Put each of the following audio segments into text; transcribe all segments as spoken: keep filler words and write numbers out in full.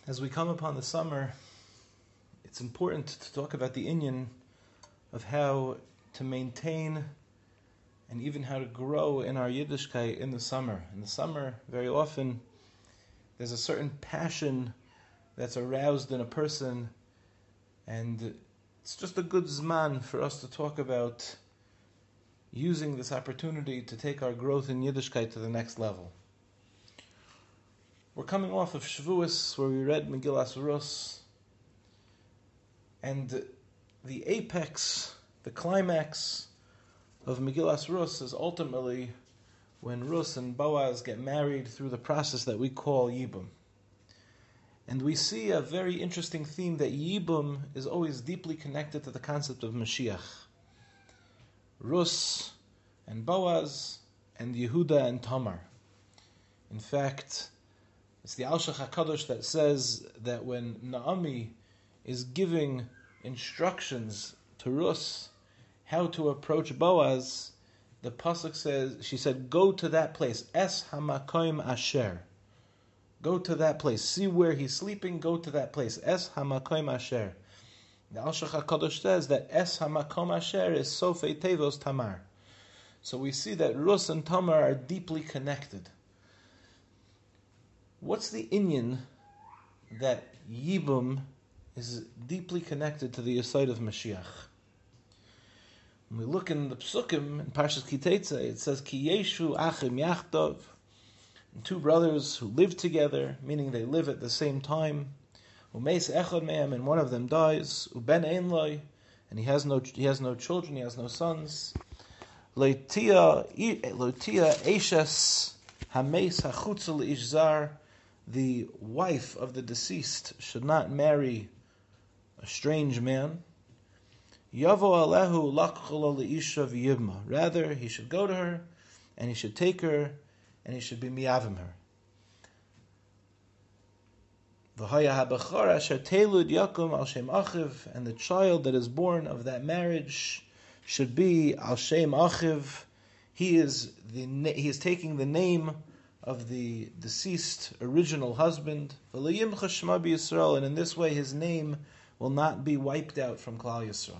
As we come upon the summer, it's important to talk about the inyan of how to maintain and even how to grow in our Yiddishkeit in the summer. In the summer, very often, there's a certain passion that's aroused in a person, and it's just a good zman for us to talk about using this opportunity to take our growth in Yiddishkeit to the next level. We're coming off of Shavuos, where we read Megillas Rus, and the apex, the climax of Megillas Rus is ultimately when Rus and Boaz get married through the process that we call Yibum. And we see a very interesting theme that Yibum is always deeply connected to the concept of Mashiach. Rus and Boaz and Yehuda and Tamar. In fact, it's the Al-Shach HaKadosh that says that when Naomi is giving instructions to Rus how to approach Boaz, the pasuk says, she said, go to that place, Es Hamakoim Asher. Go to that place. See where he's sleeping, go to that place. Es Hamakoim Asher. The Al-Shach HaKadosh says that Es Hamakom Asher is Sofei Tevos Tamar. So we see that Rus and Tamar are deeply connected. What's the inyan that Yibum is deeply connected to the Yesod of Mashiach? When we look in the Psukim, in Parshas Ki Tetzei, it says, Ki Yeshu Achim Yachtov, two brothers who live together, meaning they live at the same time. Umeis Echad Mehem, and one of them dies. Uben Ein Loi, and he has no he has no children, he has no sons. Loitia Loitia Eshes Hameis Hachutz Leishzar, the wife of the deceased should not marry a strange man. Yavo alehu lakchola leisha v'yibma. Rather, he should go to her, and he should take her, and he should be miyavim her. V'haya habachar asher telud yakum al shem achiv, and the child that is born of that marriage should be al shem achiv. He is the he is taking the name of the deceased original husband, and in this way his name will not be wiped out from Klal Yisrael.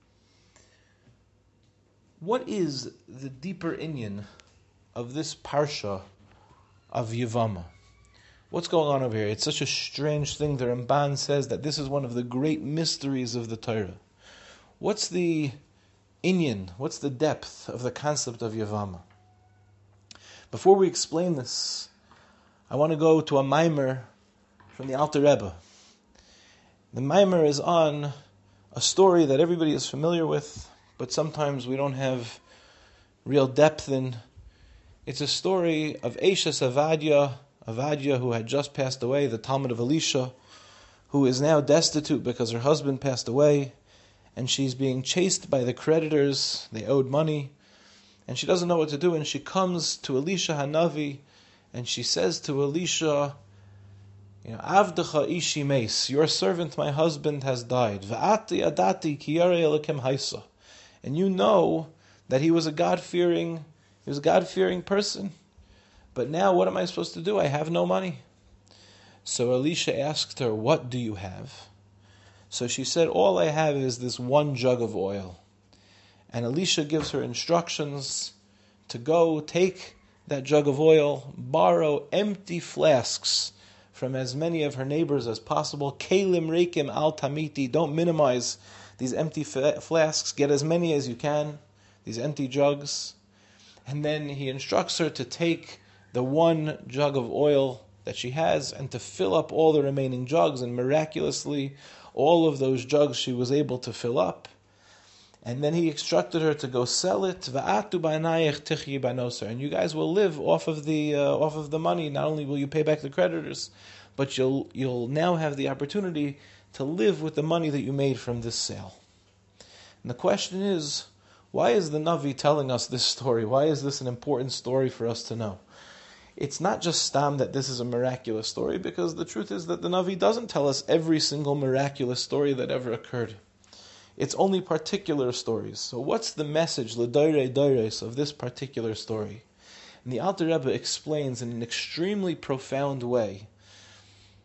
What is the deeper inyan of this parsha of Yevamah? What's going on over here? It's such a strange thing. The Ramban says that this is one of the great mysteries of the Torah. What's the inyan? What's the depth of the concept of Yevamah? Before we explain this, I want to go to a maimer from the Alter Rebbe. The maimer is on a story that everybody is familiar with, but sometimes we don't have real depth in. It's a story of Eshes Avadia, Avadia who had just passed away, the Talmud of Elisha, who is now destitute because her husband passed away, and she's being chased by the creditors. They owed money. And she doesn't know what to do, and she comes to Elisha Hanavi, and she says to Elisha, you know, Avdecha ishi meis, your servant, my husband, has died. V'ati adati ki yarei Elokim haisa. And you know that he was a God-fearing, he was a God-fearing person. But now what am I supposed to do? I have no money. So Elisha asked her, what do you have? So she said, all I have is this one jug of oil. And Elisha gives her instructions to go take that jug of oil, borrow empty flasks from as many of her neighbors as possible. Kelim reikim al tamiti. Don't minimize these empty flasks. Get as many as you can, these empty jugs. And then he instructs her to take the one jug of oil that she has and to fill up all the remaining jugs. And miraculously, all of those jugs she was able to fill up. And then he instructed her to go sell it. And you guys will live off of the uh, off of the money. Not only will you pay back the creditors, but you'll you'll now have the opportunity to live with the money that you made from this sale. And the question is, why is the Navi telling us this story? Why is this an important story for us to know? It's not just stam that this is a miraculous story, because the truth is that the Navi doesn't tell us every single miraculous story that ever occurred. It's only particular stories. So what's the message, l'doirei doires, of this particular story? And the Alter Rebbe explains in an extremely profound way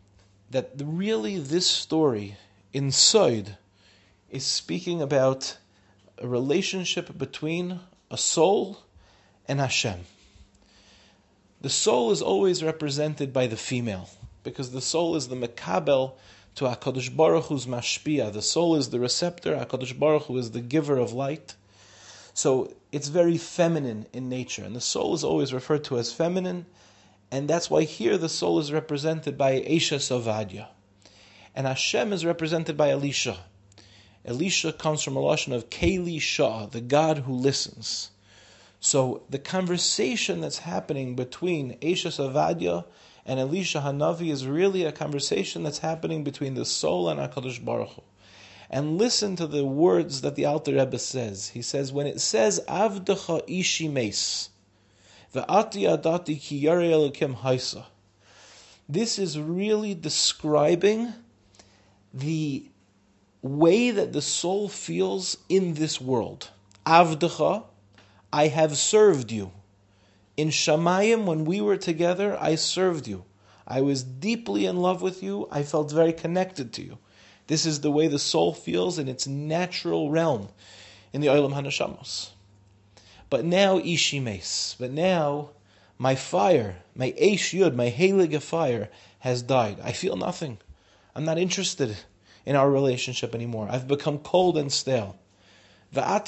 that really this story in Sod is speaking about a relationship between a soul and Hashem. The soul is always represented by the female, because the soul is the mekabel to HaKadosh Baruch Hu's mashpia. The soul is the receptor, HaKadosh Baruch Hu is the giver of light. So it's very feminine in nature, and the soul is always referred to as feminine, and that's why here the soul is represented by Eisha Savadia. And Hashem is represented by Elisha. Elisha comes from a lashon of Keli Shah, the God who listens. So the conversation that's happening between Eisha Savadia and Elisha Hanavi is really a conversation that's happening between the soul and HaKadosh Baruch Hu. And listen to the words that the Alter Rebbe says. He says, when it says, Avdecha ishi meis, ve'ati adati ki yarei Elokim haisa, this is really describing the way that the soul feels in this world. Avdecha, I have served you. In Shamayim, when we were together, I served you. I was deeply in love with you. I felt very connected to you. This is the way the soul feels in its natural realm, in the Olam HaNeshamos. But now, Ishi Meis. But now, my fire, my Eish Yud, my Heilige fire, has died. I feel nothing. I'm not interested in our relationship anymore. I've become cold and stale. You know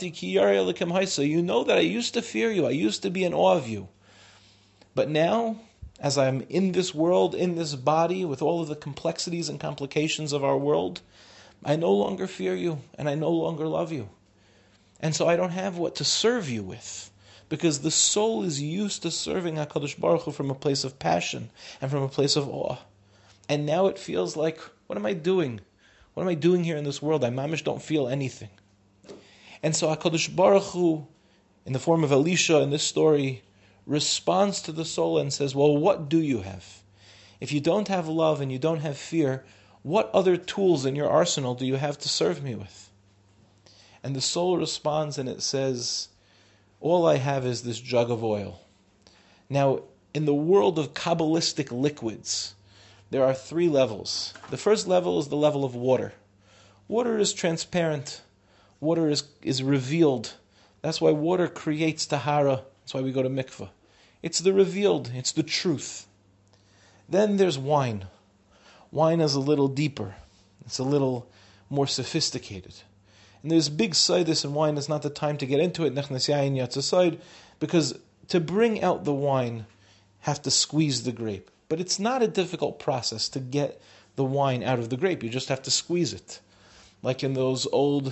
that I used to fear you. I used to be in awe of you. But now, as I'm in this world, in this body, with all of the complexities and complications of our world, I no longer fear you, and I no longer love you. And so I don't have what to serve you with, because the soul is used to serving HaKadosh Baruch Hu from a place of passion and from a place of awe. And now it feels like, what am I doing? What am I doing here in this world? I mamish don't feel anything. And so HaKadosh Baruch Hu, in the form of Elisha in this story, responds to the soul and says, well, what do you have? If you don't have love and you don't have fear, what other tools in your arsenal do you have to serve me with? And the soul responds and it says, all I have is this jug of oil. Now, in the world of Kabbalistic liquids, there are three levels. The first level is the level of water. Water is transparent. Water is, is revealed. That's why water creates tahara. That's why we go to mikveh. It's the revealed. It's the truth. Then there's wine. Wine is a little deeper. It's a little more sophisticated. And there's big sidus in wine. It's not the time to get into it. Nechnas yayin yatzasayid, because to bring out the wine, have to squeeze the grape. But it's not a difficult process to get the wine out of the grape. You just have to squeeze it. Like in those old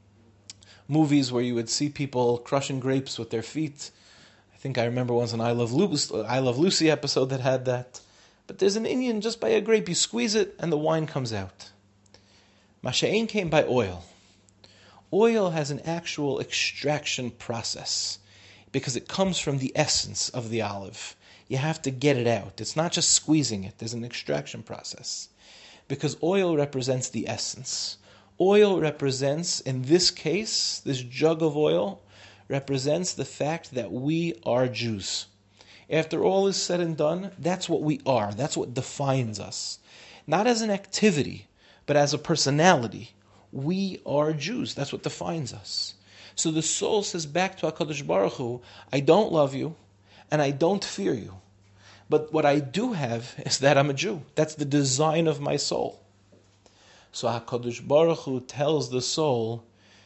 movies where you would see people crushing grapes with their feet. I think I remember once an I Love Lucy, I Love Lucy episode that had that. But there's an Indian just by a grape. You squeeze it and the wine comes out. Masha'in came by oil. Oil has an actual extraction process because it comes from the essence of the olive. You have to get it out. It's not just squeezing it. There's an extraction process. Because oil represents the essence. Oil represents, in this case, this jug of oil, represents the fact that we are Jews. After all is said and done, that's what we are. That's what defines us. Not as an activity, but as a personality. We are Jews. That's what defines us. So the soul says back to HaKadosh Baruch Hu, I don't love you, and I don't fear you. But what I do have is that I'm a Jew. That's the design of my soul. So HaKadosh Baruch Hu tells the soul,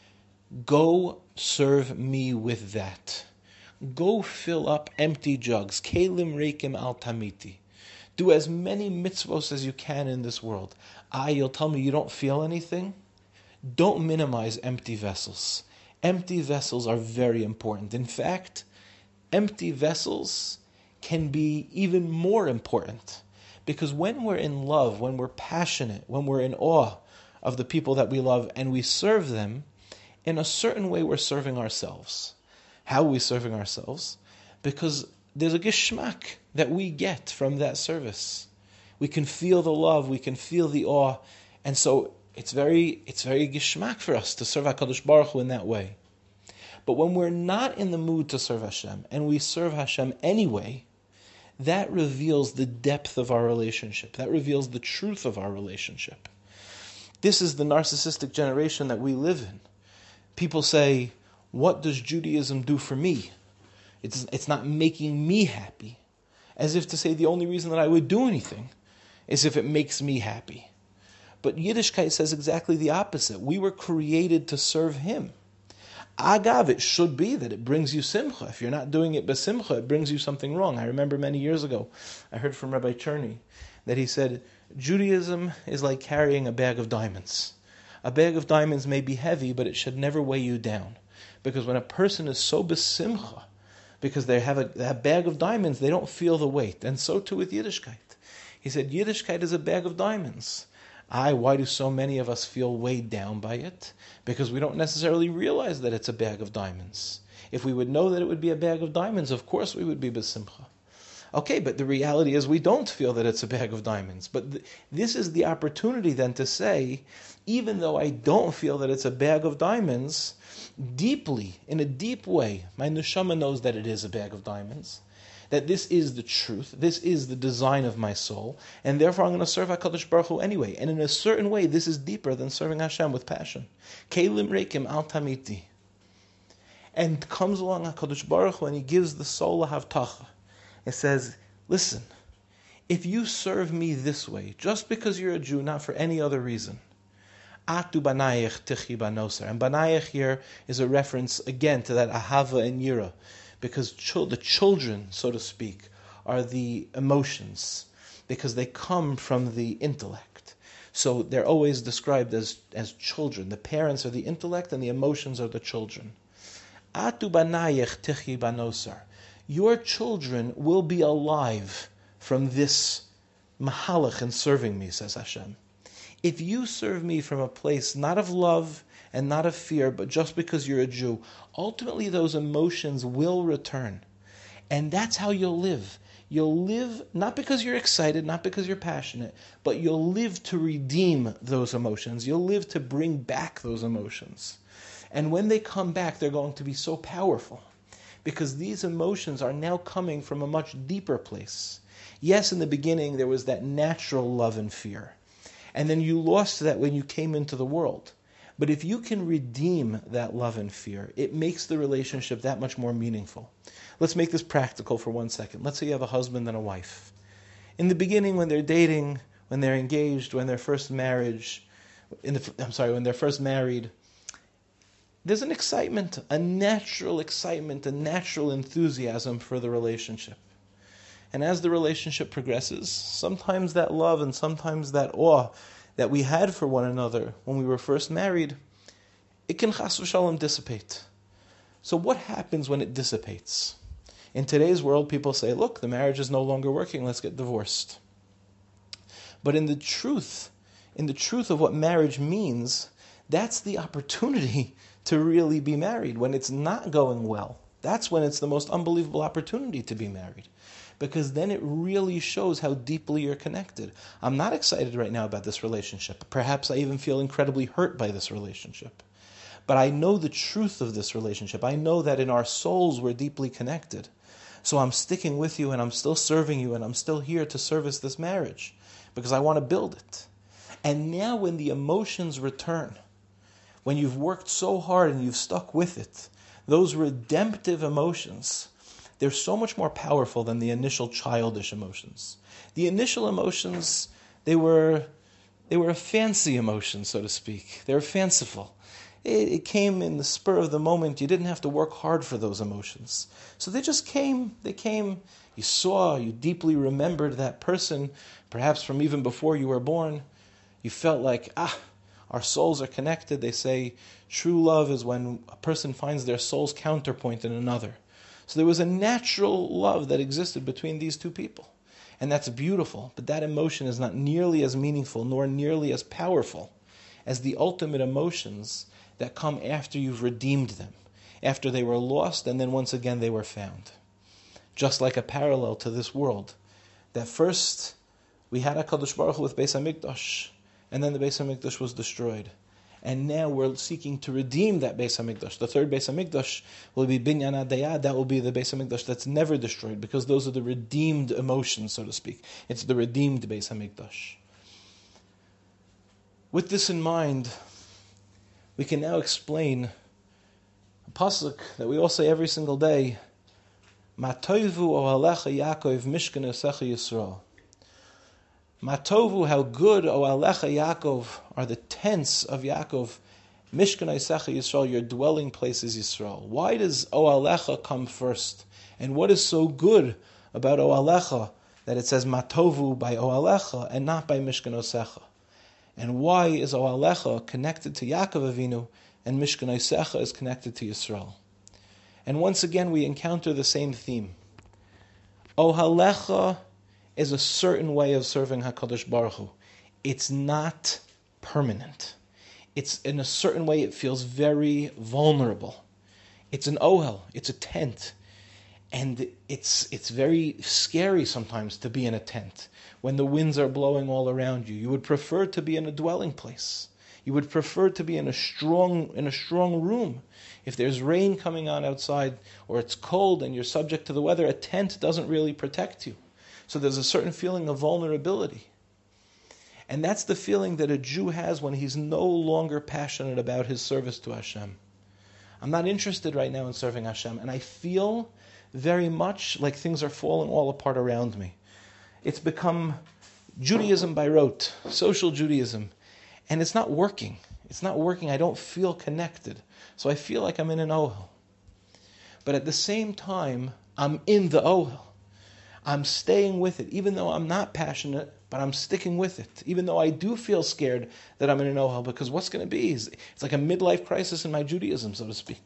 go serve me with that. Go fill up empty jugs. Kelim reikim al tamiti. Do as many mitzvos as you can in this world. Ah, you'll tell me you don't feel anything? Don't minimize empty vessels. Empty vessels are very important. In fact, empty vessels can be even more important. Because when we're in love, when we're passionate, when we're in awe of the people that we love and we serve them, in a certain way we're serving ourselves. How are we serving ourselves? Because there's a geschmack that we get from that service. We can feel the love, we can feel the awe, and so it's very it's very geschmack for us to serve HaKadosh Baruch Hu in that way. But when we're not in the mood to serve Hashem, and we serve Hashem anyway, that reveals the depth of our relationship. That reveals the truth of our relationship. This is the narcissistic generation that we live in. People say, what does Judaism do for me? It's, it's not making me happy. As if to say the only reason that I would do anything is if it makes me happy. But Yiddishkeit says exactly the opposite. We were created to serve Him. Agav, it should be that it brings you simcha. If you're not doing it besimcha, it brings you something wrong. I remember many years ago, I heard from Rabbi Cherny that he said, Judaism is like carrying a bag of diamonds. A bag of diamonds may be heavy, but it should never weigh you down. Because when a person is so besimcha, because they have a, a bag of diamonds, they don't feel the weight. And so too with Yiddishkeit. He said, Yiddishkeit is a bag of diamonds. I, why do so many of us feel weighed down by it? Because we don't necessarily realize that it's a bag of diamonds. If we would know that it would be a bag of diamonds, of course we would be besimcha. Okay, but the reality is we don't feel that it's a bag of diamonds. But th- this is the opportunity then to say, even though I don't feel that it's a bag of diamonds, deeply, in a deep way, my neshama knows that it is a bag of diamonds. That this is the truth, this is the design of my soul, and therefore I'm going to serve HaKadosh Baruch Hu anyway. And in a certain way, this is deeper than serving Hashem with passion. Kelim reikim al tamiti. And comes along HaKadosh Baruch Hu and He gives the soul a havtacha. It says, listen, if you serve me this way, just because you're a Jew, not for any other reason, Atu banayich tichi banoser. And banayich here is a reference again to that ahava and yira. Because ch- the children, so to speak, are the emotions, because they come from the intellect. So they're always described as, as children. The parents are the intellect and the emotions are the children. Atu banayich tichi banosar. Your children will be alive from this mahalach in serving me, says Hashem. If you serve me from a place not of love and not of fear, but just because you're a Jew, ultimately those emotions will return. And that's how you'll live. You'll live not because you're excited, not because you're passionate, but you'll live to redeem those emotions. You'll live to bring back those emotions. And when they come back, they're going to be so powerful, because these emotions are now coming from a much deeper place. Yes, in the beginning there was that natural love and fear. And then you lost that when you came into the world. But if you can redeem that love and fear, it makes the relationship that much more meaningful. Let's make this practical for one second. Let's say you have a husband and a wife. In the beginning, when they're dating, when they're engaged, when they're first marriage, in the, I'm sorry, when they're first married, there's an excitement, a natural excitement, a natural enthusiasm for the relationship. And as the relationship progresses, sometimes that love and sometimes that awe that we had for one another when we were first married, it can chas v'shalom dissipate. So what happens when it dissipates? In today's world, people say, look, the marriage is no longer working, let's get divorced. But in the truth, in the truth of what marriage means, that's the opportunity to really be married. When it's not going well, that's when it's the most unbelievable opportunity to be married. Because then it really shows how deeply you're connected. I'm not excited right now about this relationship. Perhaps I even feel incredibly hurt by this relationship. But I know the truth of this relationship. I know that in our souls we're deeply connected. So I'm sticking with you and I'm still serving you and I'm still here to service this marriage because I want to build it. And now when the emotions return, when you've worked so hard and you've stuck with it, those redemptive emotions, they're so much more powerful than the initial childish emotions. The initial emotions, they were they were a fancy emotion, so to speak. They were fanciful. It, it came in the spur of the moment. You didn't have to work hard for those emotions. So they just came. They came. You saw, you deeply remembered that person, perhaps from even before you were born. You felt like, ah, our souls are connected. They say true love is when a person finds their soul's counterpoint in another. So there was a natural love that existed between these two people. And that's beautiful, but that emotion is not nearly as meaningful nor nearly as powerful as the ultimate emotions that come after you've redeemed them, after they were lost and then once again they were found. Just like a parallel to this world, that first we had HaKadosh Baruch Hu with Beis HaMikdash, and then the Beis HaMikdash was destroyed. and now we're seeking to redeem that Beis HaMikdash. The third Beis HaMikdash will be Binyan Adayah. That will be the Beis HaMikdash that's never destroyed, because those are the redeemed emotions, so to speak. It's the redeemed Beis HaMikdash. With this in mind, we can now explain a pasuk that we all say every single day: Matovu ohalecha Yaakov mishkan yosecha Yisrael. Matovu, how good, ohalecha Yaakov, are the tents of Yaakov, mishkan yosecha Yisrael, your dwelling place is Yisrael. Why does ohalecha come first? And what is so good about ohalecha that it says Matovu by ohalecha and not by mishkan yosecha? And why is ohalecha connected to Yaakov Avinu and mishkan yosecha is connected to Yisrael? And once again, we encounter the same theme. Ohalecha is a certain way of serving HaKadosh Baruch Hu. It's not permanent. It's in a certain way, it feels very vulnerable. It's an ohel, it's a tent. And it's it's very scary sometimes to be in a tent. When the winds are blowing all around you, you would prefer to be in a dwelling place. You would prefer to be in a strong in a strong room. If there's rain coming on outside, or it's cold and you're subject to the weather, a tent doesn't really protect you. So there's a certain feeling of vulnerability. And that's the feeling that a Jew has when he's no longer passionate about his service to Hashem. I'm not interested right now in serving Hashem, and I feel very much like things are falling all apart around me. It's become Judaism by rote, social Judaism, and it's not working. It's not working. I don't feel connected. So I feel like I'm in an ohel. But at the same time, I'm in the ohel. I'm staying with it, even though I'm not passionate, but I'm sticking with it. Even though I do feel scared that I'm in an ohel, because what's going to be? It's like a midlife crisis in my Judaism, so to speak.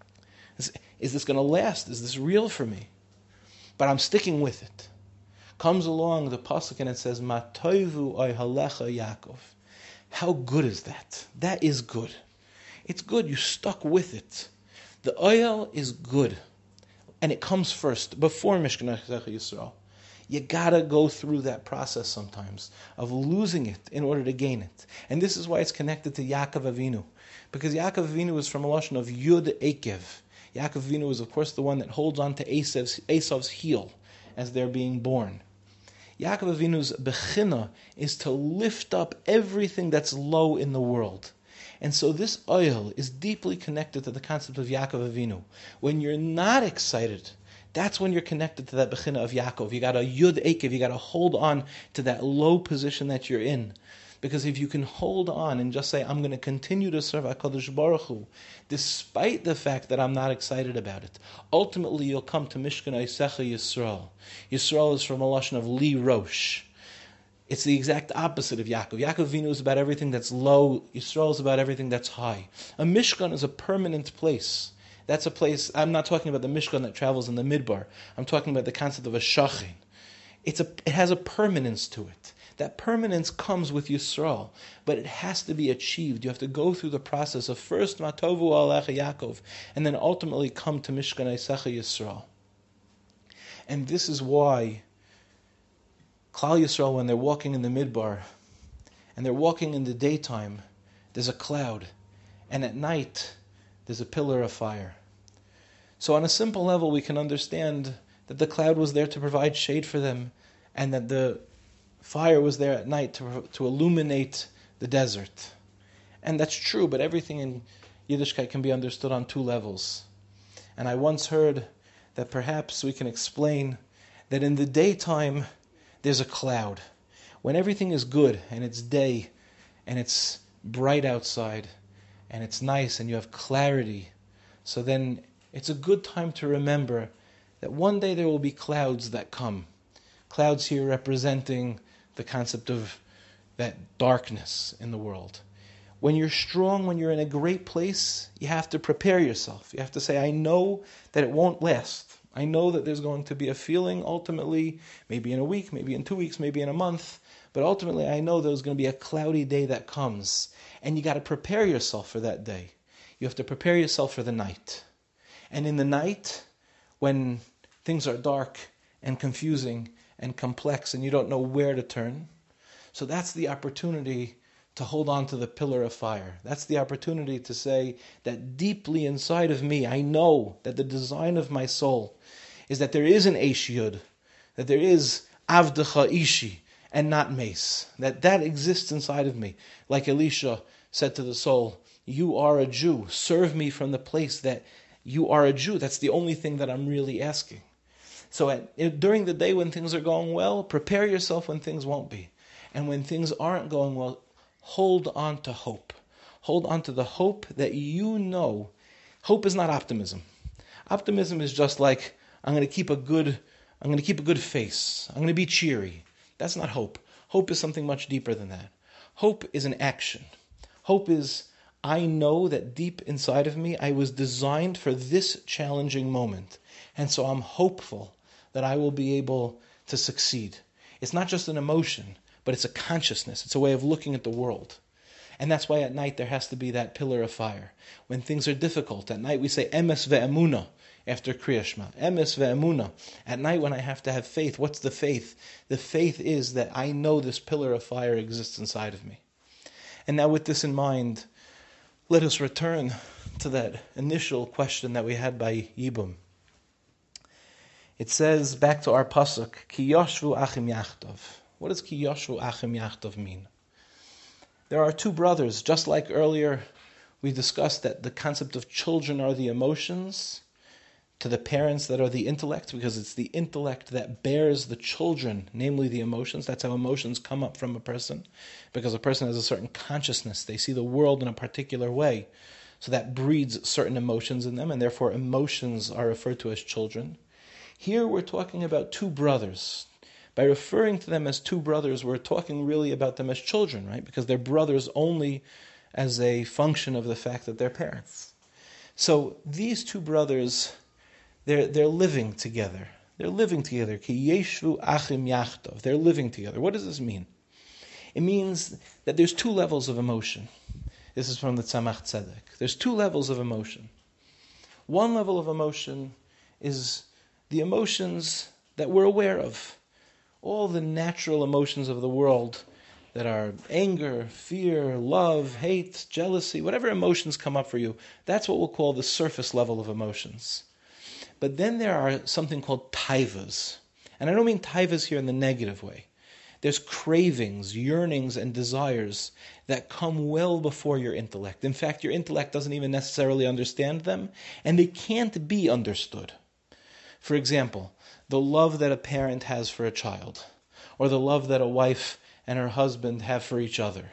Is, is this going to last? Is this real for me? But I'm sticking with it. Comes along the pasuk and it says, Matovu ohalecha Yaakov. How good is that? That is good. It's good. You stuck with it. The oil is good. And it comes first, before Mishkan Yisrael. You gotta go through that process sometimes of losing it in order to gain it. And this is why it's connected to Yaakov Avinu. Because Yaakov Avinu is from a lashon of Yud Ekev. Yaakov Avinu is, of course, the one that holds on to Esav's, Esav's heel as they're being born. Yaakov Avinu's bechina is to lift up everything that's low in the world. And so this oil is deeply connected to the concept of Yaakov Avinu. When you're not excited, that's when you're connected to that bechina of Yaakov. You got a yud ekev, you got to hold on to that low position that you're in. Because if you can hold on and just say, I'm going to continue to serve HaKadosh Baruch Hu, despite the fact that I'm not excited about it, ultimately you'll come to Mishkan Yosecha Yisrael. Yisrael is from a lashon of Li Rosh. It's the exact opposite of Yaakov. Yaakov Avinu is about everything that's low. Yisrael is about everything that's high. A Mishkan is a permanent place. That's a place, I'm not talking about the Mishkan that travels in the Midbar. I'm talking about the concept of a Shachin. It's a, it has a permanence to it. That permanence comes with Yisrael, but it has to be achieved. You have to go through the process of first Matovu Alecha Yaakov, and then ultimately come to Mishkan Yosecha Yisrael. And this is why Klal Yisrael, when they're walking in the Midbar, and they're walking in the daytime, there's a cloud, and at night, there's a pillar of fire. So on a simple level, we can understand that the cloud was there to provide shade for them, and that the fire was there at night to, to illuminate the desert. And that's true, but everything in Yiddishkeit can be understood on two levels. And I once heard that perhaps we can explain that in the daytime, there's a cloud. When everything is good, and it's day, and it's bright outside, and it's nice, and you have clarity, so then it's a good time to remember that one day there will be clouds that come. Clouds here representing the concept of that darkness in the world. When you're strong, when you're in a great place, you have to prepare yourself. You have to say, I know that it won't last. I know that there's going to be a feeling ultimately, maybe in a week, maybe in two weeks, maybe in a month, but ultimately I know there's going to be a cloudy day that comes. And you got to prepare yourself for that day. You have to prepare yourself for the night. And in the night, when things are dark and confusing and complex and you don't know where to turn, so that's the opportunity to hold on to the pillar of fire. That's the opportunity to say that deeply inside of me, I know that the design of my soul is that there is an Eish Yud, that there is Avdecha Ishi, and not Mace. That that exists inside of me. Like Elisha said to the soul, you are a Jew. Serve me from the place that you are a Jew. That's the only thing that I'm really asking. So at, during the day when things are going well, prepare yourself when things won't be. And when things aren't going well, hold on to hope. Hold on to the hope that you know. Hope is not optimism. Optimism is just like, I'm going to keep a good, I'm going to keep a good face. I'm going to be cheery. That's not hope. Hope is something much deeper than that. Hope is an action. Hope is, I know that deep inside of me, I was designed for this challenging moment. And so I'm hopeful that I will be able to succeed. It's not just an emotion, but it's a consciousness. It's a way of looking at the world. And that's why at night there has to be that pillar of fire. When things are difficult, at night we say emes ve'emuna after Kriya Shema. Emes ve'emuna. At night when I have to have faith, what's the faith? The faith is that I know this pillar of fire exists inside of me. And now with this in mind, let us return to that initial question that we had by Yibum. It says, back to our pasuk, Ki yoshvu achim yachtov. What does Ki yoshvu achim yachtov mean? There are two brothers, just like earlier we discussed that the concept of children are the emotions, to the parents that are the intellect, because it's the intellect that bears the children, namely the emotions. That's how emotions come up from a person, because a person has a certain consciousness. They see the world in a particular way. So that breeds certain emotions in them, and therefore emotions are referred to as children. Here we're talking about two brothers. By referring to them as two brothers, we're talking really about them as children, right? Because they're brothers only as a function of the fact that they're parents. So these two brothers, they're they're living together. They're living together. Ki yeshvu achim yachtov. They're living together. What does this mean? It means that there's two levels of emotion. This is from the Tzemach Tzedek. There's two levels of emotion. One level of emotion is the emotions that we're aware of. All the natural emotions of the world that are anger, fear, love, hate, jealousy, whatever emotions come up for you, that's what we'll call the surface level of emotions. But then there are something called taivas. And I don't mean taivas here in the negative way. There's cravings, yearnings, and desires that come well before your intellect. In fact, your intellect doesn't even necessarily understand them, and they can't be understood. For example, the love that a parent has for a child, or the love that a wife and her husband have for each other.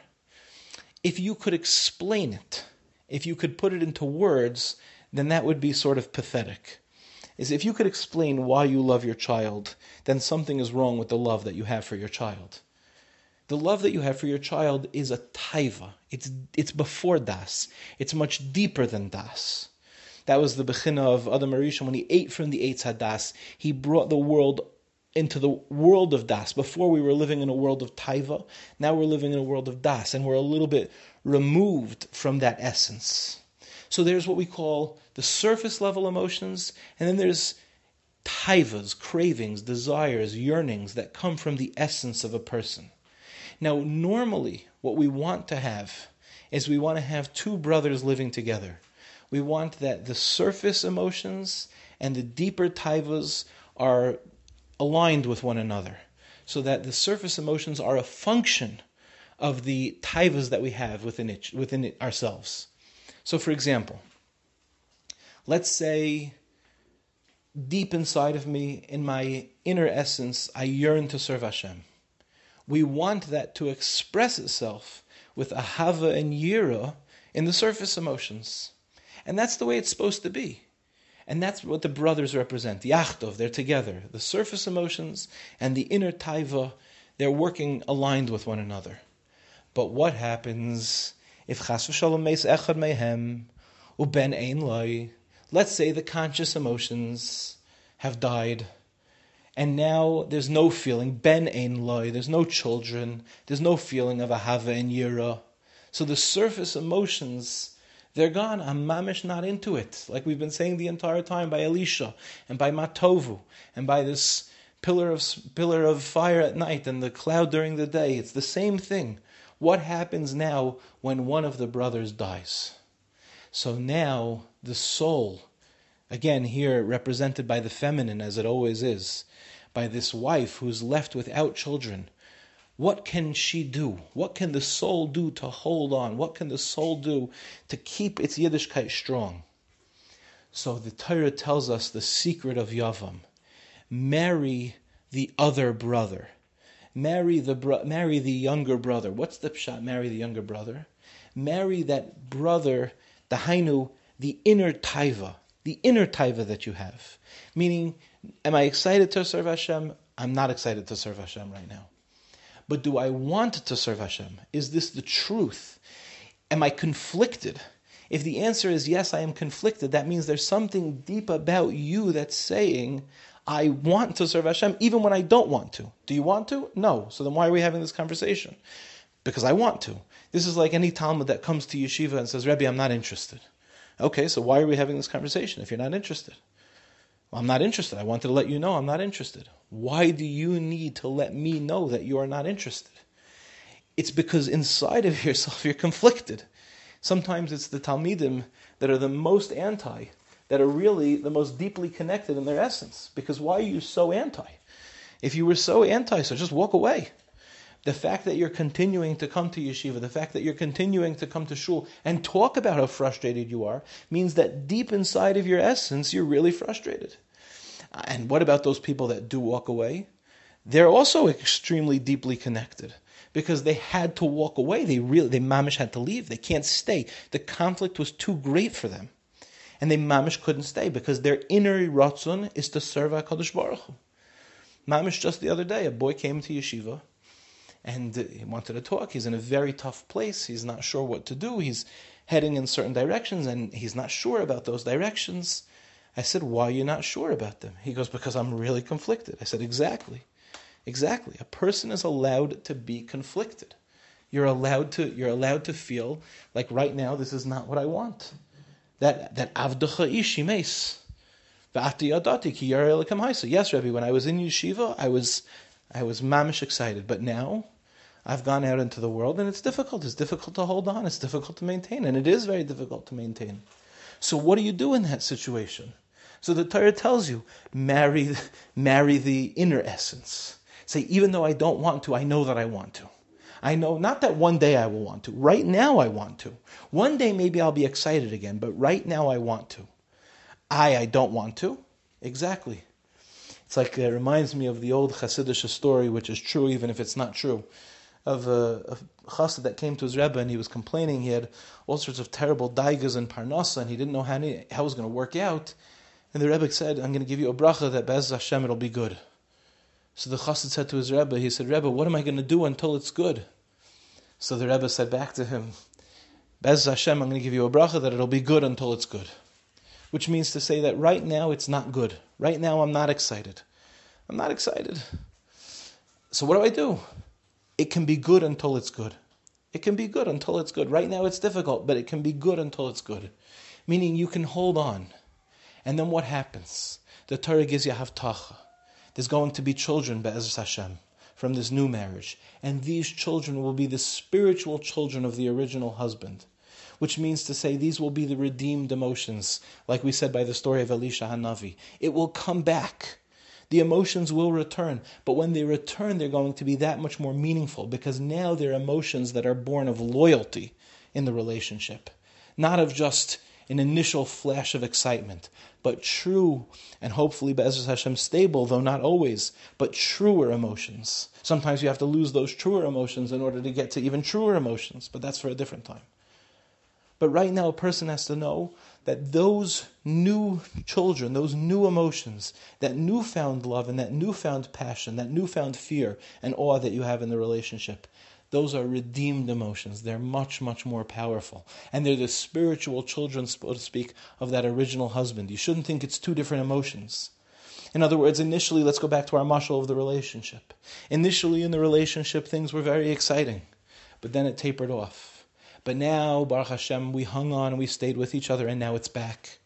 If you could explain it, if you could put it into words, then that would be sort of pathetic. Is if you could explain why you love your child, then something is wrong with the love that you have for your child. The love that you have for your child is a taiva. It's it's before das. It's much deeper than das. That was the bechina of Adam Arishon. When he ate from the Eitz Hadas, he brought the world into the world of das. Before we were living in a world of taiva, now we're living in a world of das, and we're a little bit removed from that essence. So there's what we call the surface level emotions, and then there's taivas, cravings, desires, yearnings that come from the essence of a person. Now, normally, what we want to have is we want to have two brothers living together. We want that the surface emotions and the deeper taivas are aligned with one another, so that the surface emotions are a function of the taivas that we have within it, within it ourselves. So, for example, let's say deep inside of me, in my inner essence, I yearn to serve Hashem. We want that to express itself with ahava and yira in the surface emotions. And that's the way it's supposed to be. And that's what the brothers represent. Yachtov, they're together. The surface emotions and the inner taiva, they're working aligned with one another. But what happens if chas v'shalom meis echad mehem uben ein loi? Let's say the conscious emotions have died, and now there's no feeling, ben ein loi, there's no children, there's no feeling of ahava and yira. So the surface emotions, they're gone. I'm mamish not into it. Like we've been saying the entire time by Elisha and by Matovu and by this pillar of pillar of fire at night and the cloud during the day. It's the same thing. What happens now when one of the brothers dies? So now the soul, again here represented by the feminine as it always is, by this wife who's left without children, what can she do? What can the soul do to hold on? What can the soul do to keep its Yiddishkeit strong? So the Torah tells us the secret of Yavam. Marry the other brother. Marry the bro- marry the younger brother. What's the pshat? Marry the younger brother. Marry that brother, the hainu, the inner taiva, the inner taiva that you have. Meaning, am I excited to serve Hashem? I'm not excited to serve Hashem right now. But do I want to serve Hashem? Is this the truth? Am I conflicted? If the answer is yes, I am conflicted, that means there's something deep about you that's saying, I want to serve Hashem even when I don't want to. Do you want to? No. So then why are we having this conversation? Because I want to. This is like any Talmud that comes to yeshiva and says, Rebbe, I'm not interested. Okay, so why are we having this conversation if you're not interested? Well, I'm not interested. I wanted to let you know I'm not interested. Why do you need to let me know that you are not interested? It's because inside of yourself you're conflicted. Sometimes it's the Talmidim that are the most anti, that are really the most deeply connected in their essence. Because why are you so anti? If you were so anti, so just walk away. The fact that you're continuing to come to yeshiva, the fact that you're continuing to come to shul and talk about how frustrated you are, means that deep inside of your essence, you're really frustrated. And what about those people that do walk away? They're also extremely deeply connected because they had to walk away. They really, they mamish had to leave. They can't stay. The conflict was too great for them. And they mamish couldn't stay because their inner ratzon is to serve HaKadosh Baruch Hu. Mamish just the other day, a boy came to yeshiva and he wanted to talk. He's in a very tough place. He's not sure what to do. He's heading in certain directions and he's not sure about those directions. I said, why are you not sure about them? He goes, because I'm really conflicted. I said, exactly. Exactly. A person is allowed to be conflicted. You're allowed to, you're allowed to feel like right now this is not what I want. That that avdecha ishi meis. V'ati adati ki yarei lekam haisa. Yes, Rebbe, when I was in yeshiva, I was I was mamish excited. But now I've gone out into the world and it's difficult. It's difficult to hold on. It's difficult to maintain. And it is very difficult to maintain. So what do you do in that situation? So the Torah tells you, marry, marry the inner essence. Say, even though I don't want to, I know that I want to. I know not that one day I will want to. Right now I want to. One day maybe I'll be excited again, but right now I want to. I, I don't want to. Exactly. It's like, it reminds me of the old Hasidic story, which is true even if it's not true, of a, a chassid that came to his Rebbe and he was complaining. He had all sorts of terrible daigas and parnasa and he didn't know how, any, how it was going to work out. And the Rebbe said, I'm going to give you a bracha that Be'ez Hashem it'll be good. So the chassid said to his Rebbe, he said, Rebbe, what am I going to do until it's good? So the Rebbe said back to him, Be'ez Hashem, I'm going to give you a bracha that it'll be good until it's good. Which means to say that right now it's not good. Right now I'm not excited. I'm not excited. So what do I do? It can be good until it's good. It can be good until it's good. Right now it's difficult, but it can be good until it's good. Meaning you can hold on. And then what happens? The Torah gives you havtacha. There's going to be children, Be'ez Hashem, from this new marriage. And these children will be the spiritual children of the original husband. Which means to say these will be the redeemed emotions, like we said by the story of Elisha Hanavi. It will come back. The emotions will return. But when they return, they're going to be that much more meaningful because now they're emotions that are born of loyalty in the relationship. Not of just an initial flash of excitement, but true and hopefully Be'ez Hashem stable, though not always, but truer emotions. Sometimes you have to lose those truer emotions in order to get to even truer emotions, but that's for a different time. But right now a person has to know that those new children, those new emotions, that newfound love and that newfound passion, that newfound fear and awe that you have in the relationship, those are redeemed emotions. They're much, much more powerful. And they're the spiritual children, so to speak, of that original husband. You shouldn't think it's two different emotions. In other words, initially, let's go back to our mashal of the relationship. Initially in the relationship, things were very exciting, but then it tapered off. But now, Baruch Hashem, we hung on and we stayed with each other, and now it's back.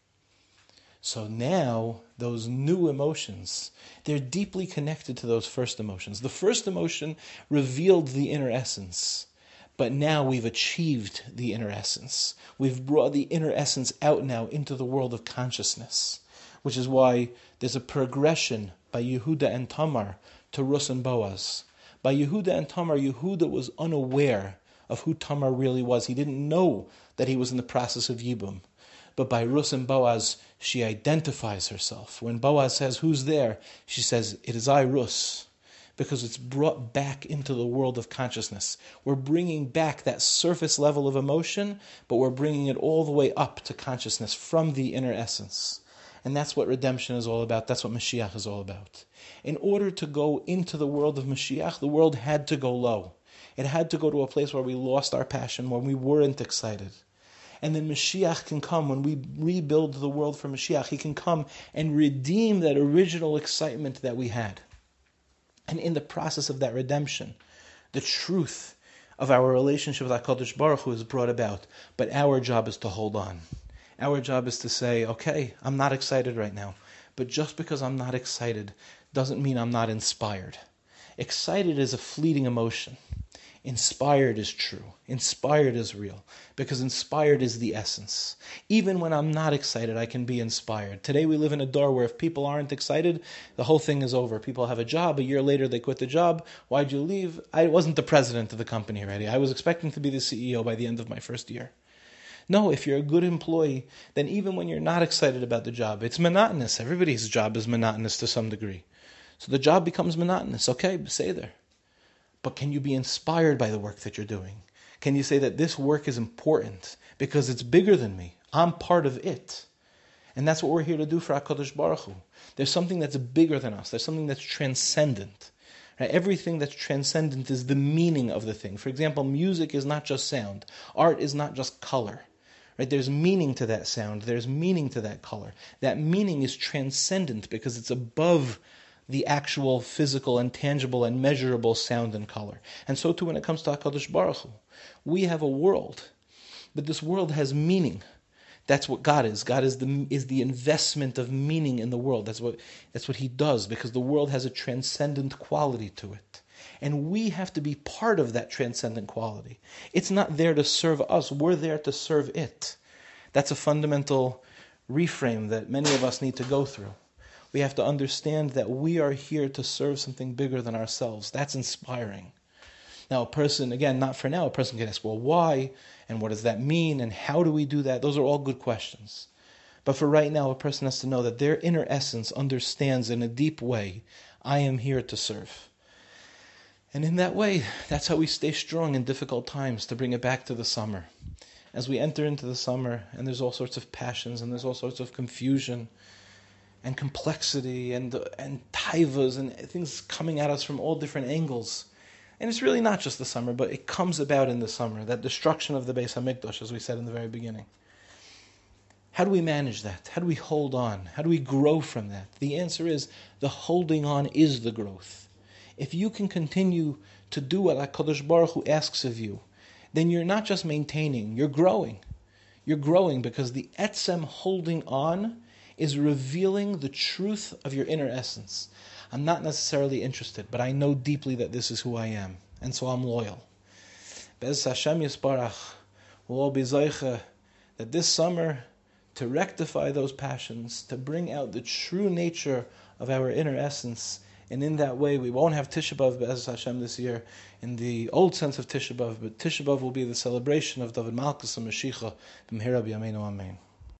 So now, those new emotions, they're deeply connected to those first emotions. The first emotion revealed the inner essence. But now we've achieved the inner essence. We've brought the inner essence out now into the world of consciousness, which is why there's a progression by Yehuda and Tamar to Rus and Boaz. By Yehuda and Tamar, Yehuda was unaware of who Tamar really was. He didn't know that he was in the process of Yibum. But by Rus and Boaz, she identifies herself. When Boaz says, "Who's there?" she says, "It is I, Rus." Because it's brought back into the world of consciousness. We're bringing back that surface level of emotion, but we're bringing it all the way up to consciousness from the inner essence. And that's what redemption is all about. That's what Mashiach is all about. In order to go into the world of Mashiach, the world had to go low. It had to go to a place where we lost our passion, where we weren't excited. And then Mashiach can come, when we rebuild the world for Mashiach, he can come and redeem that original excitement that we had. And in the process of that redemption, the truth of our relationship with HaKadosh Baruch Hu is brought about. But our job is to hold on. Our job is to say, okay, I'm not excited right now. But just because I'm not excited doesn't mean I'm not inspired. Excited is a fleeting emotion. Inspired is true. Inspired is real. Because inspired is the essence. Even when I'm not excited, I can be inspired. Today we live in a door where if people aren't excited, the whole thing is over. People have a job. A year later, they quit the job. Why'd you leave? I wasn't the president of the company already. I was expecting to be the C E O by the end of my first year. No, if you're a good employee, then even when you're not excited about the job, it's monotonous. Everybody's job is monotonous to some degree. So the job becomes monotonous. Okay, stay there. But can you be inspired by the work that you're doing? Can you say that this work is important because it's bigger than me? I'm part of it. And that's what we're here to do for HaKadosh Baruch Hu. There's something that's bigger than us. There's something that's transcendent. Right? Everything that's transcendent is the meaning of the thing. For example, music is not just sound. Art is not just color. Right? There's meaning to that sound. There's meaning to that color. That meaning is transcendent because it's above the actual physical and tangible and measurable sound and color. And so too when it comes to HaKadosh Baruch Hu. We have a world, but this world has meaning. That's what God is. God is the is the investment of meaning in the world. That's what that's what he does, because the world has a transcendent quality to it. And we have to be part of that transcendent quality. It's not there to serve us, we're there to serve it. That's a fundamental reframe that many of us need to go through. We have to understand that we are here to serve something bigger than ourselves. That's inspiring. Now, a person, again, not for now, a person can ask, well, why? And what does that mean? And how do we do that? Those are all good questions. But for right now, a person has to know that their inner essence understands in a deep way, I am here to serve. And in that way, that's how we stay strong in difficult times, to bring it back to the summer. As we enter into the summer, and there's all sorts of passions, and there's all sorts of confusion, and complexity, and and taivas, and things coming at us from all different angles. And it's really not just the summer, but it comes about in the summer, that destruction of the Beis HaMikdash, as we said in the very beginning. How do we manage that? How do we hold on? How do we grow from that? The answer is, the holding on is the growth. If you can continue to do what HaKadosh Baruch Hu asks of you, then you're not just maintaining, you're growing. You're growing because the etzem holding on is revealing the truth of your inner essence. I'm not necessarily interested, but I know deeply that this is who I am, and so I'm loyal. Be'ez Hashem Yisparach, we'll all be zeicha that this summer, to rectify those passions, to bring out the true nature of our inner essence, and in that way we won't have Tisha B'Av Be'ez Hashem this year in the old sense of Tisha B'Av, but Tisha B'Av will be the celebration of David Malchus and Mashiach. B'mehera b'yameinu amen.